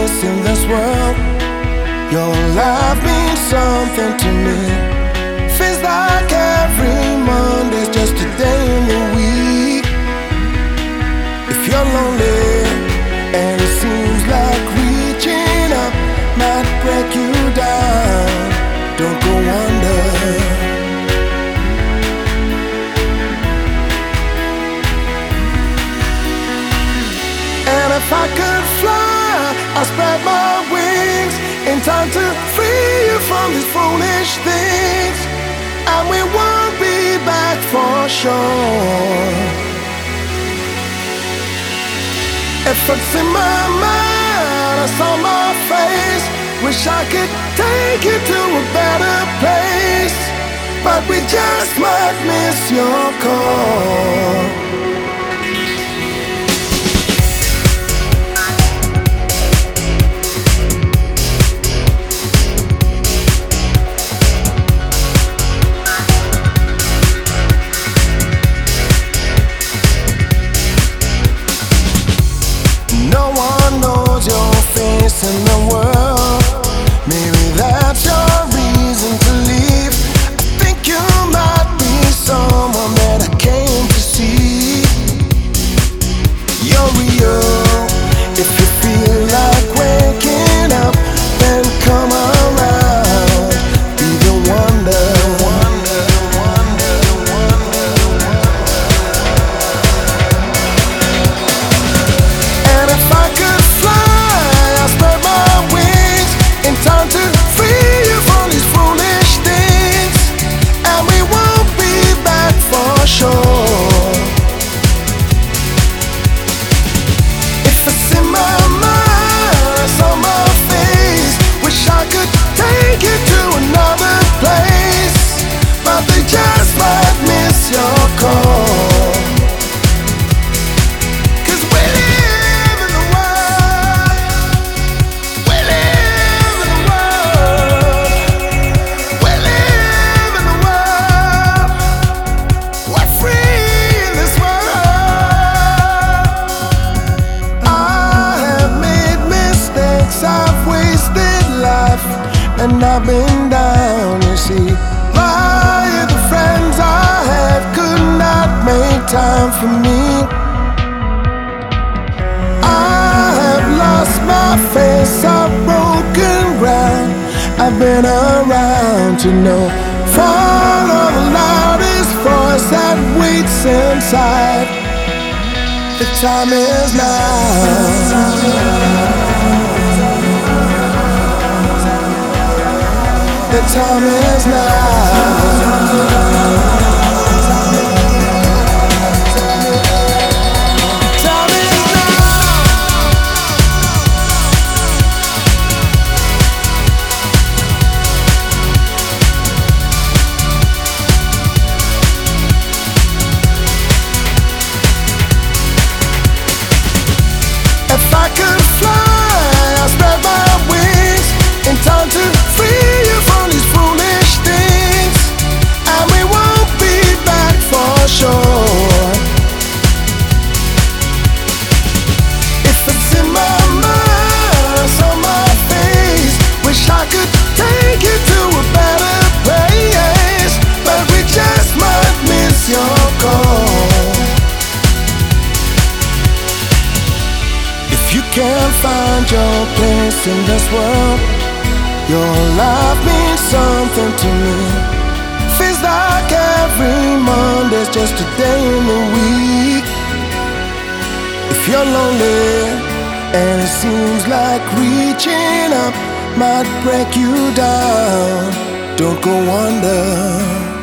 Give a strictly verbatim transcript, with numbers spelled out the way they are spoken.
place in this world. Your love means something to me. Feels like every Monday's just a day in the week. If you're lonely and it seems like reaching up might break you down, don't go under. And if I could fly, I'd spread my wings in time to free you from these foolish things. And we won't be back for sure. If it's in my mind, it's on my face. Wish I could take you to a better place, but we just might miss your call. No one knows your face in the world. Maybe that's your reason to leave. I think you might be someone that I came to see. You're real. If you feel like waking up, then come around. Be the wonder. And I've been down, you see. Why the friends I had could not make time for me. I have lost my face, I've broken ground. I've been around to know. Follow the loudest voice that waits inside. The time is now. The time is now. If I could fly, I'd spread my wings in time to free you from these foolish things. And we won't be back for sure. If it's in my mind, it's on my face. Wish I could take you to a better place, but we just might miss your call. If you can't find your place in this world, your love means something to me. Feels like every Monday's just a day in the week. If you're lonely and it seems like reaching up might break you down, don't go under.